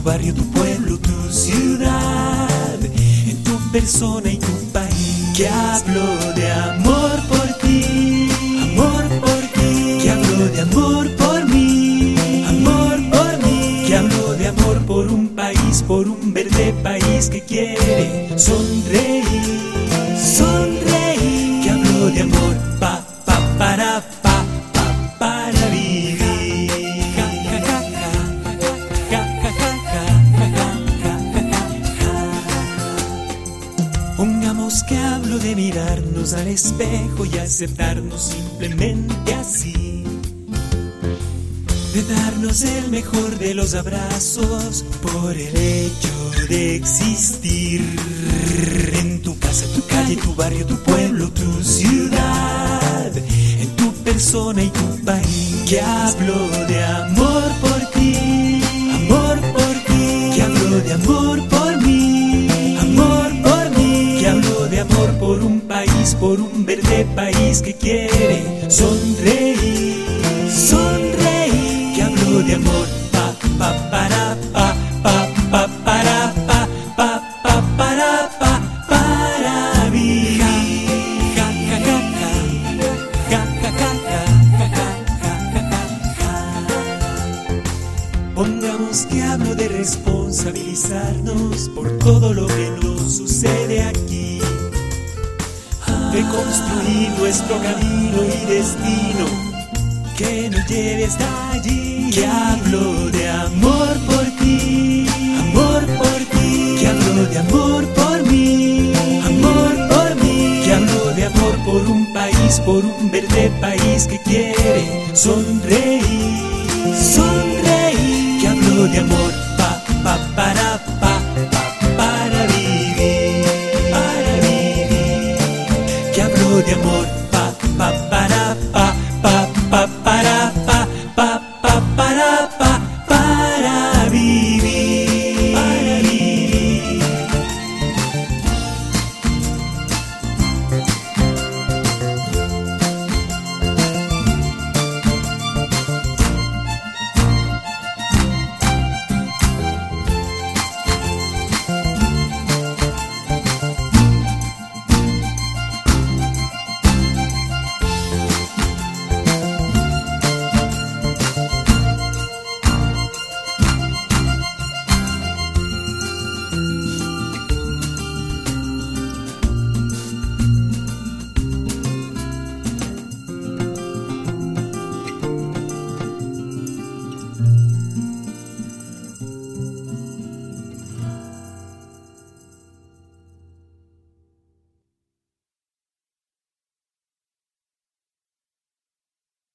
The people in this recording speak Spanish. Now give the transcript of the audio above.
barrio, tu pueblo, tu ciudad, en tu persona y tu país. Que hablo de amor por ti, amor por ti. Que hablo de amor por mí, amor por mí. Que hablo de amor por un país, por un verde país que quiere sonreír, sonreír. Que hablo de amor para vivir. Pongamos que hablo de mirarnos al espejo y aceptarnos simplemente así, de darnos el mejor de los abrazos por el hecho de existir. En tu casa, tu calle, tu barrio, tu pueblo, tu ciudad, en tu persona y tu país. Que hablo de amor por ti, amor por ti. Que hablo de amor por mí, amor por mí. Que hablo de amor por un país, por un verde país que quiere sonreír, sonreír. Que hablo de amor para vivir. Pongamos que hablo de responsabilizarnos por todo lo que nos sucede aquí, de construir nuestro camino y destino que nos lleve hasta allí. Que hablo de amor por ti, amor por ti. Que hablo de amor por mí, amor por mí. Que hablo de amor por un país, por un verde país que quiere sonreír, sonreír. Que hablo de amor